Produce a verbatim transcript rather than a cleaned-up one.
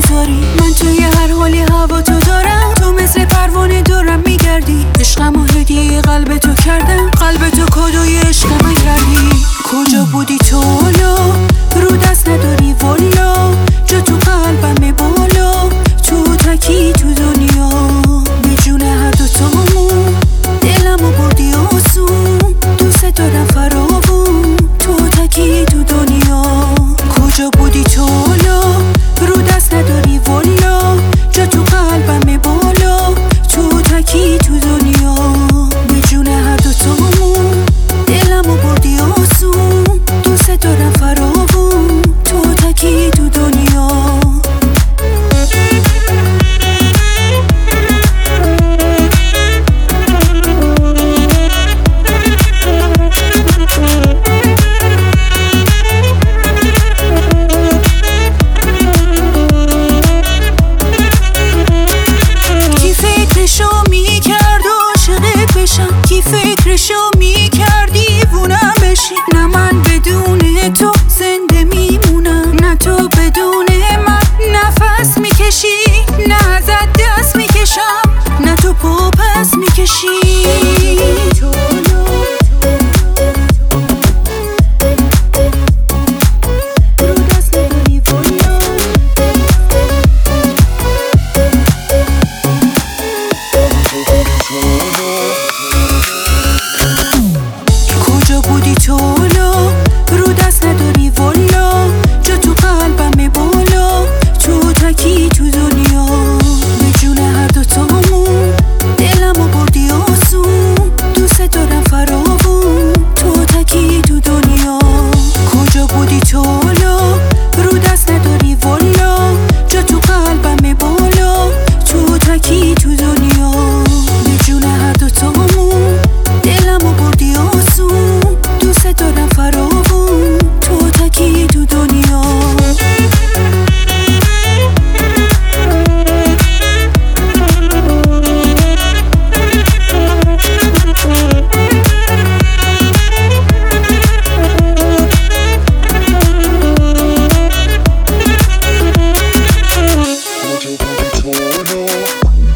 نمیذاری. من توی هر حالی هوا تو دارم، تو مثل پروانه دارم میگردی. عشقم و هدیه قلب تو کردم، قلب تو کادوی عشقم کردی. کجا بودی تو حالا؟ رو دست نداری والا، جا تو قلبم بالا، تو تکی تو دنیا. به جون هر دو تامون دلمو بردی آسون، دوست دارم فراوون، تو تکی تو دنیا. کجا بودی تو حالا؟ رو دست نداری والا، جا تو قلبم بالا، تو تکی تو دنیا. به جون هر دو تامون دلمو بردی آسون، دوست دارم فراوون، تو تکی تو دنیا. کی فکرشو میکرد دیوونم بشی؟ نه من بدون تو زنده میمونم، نه تو بدون من نفس میکشی. نه ازت دست میکشم، نه تو پا پس میکشی. کجا بودی تو حالا؟ رو دست نداری والا، جا تو قلبم بالا، تو تکی تو دنیا. به جون هر دو تامون دلمو بردی آسون، دوست دارم فراوون، تو تکی تو دنیا. کجا بودی تو حالا؟ رو دست نداری والا، جا تو قلبم بالا، تو تکی تو دنیا. به جون هر دو تامون دلمو بردی آسون، دوست دارم فراوون، تو تکی تو دنیا. کجا بودی تو حالا؟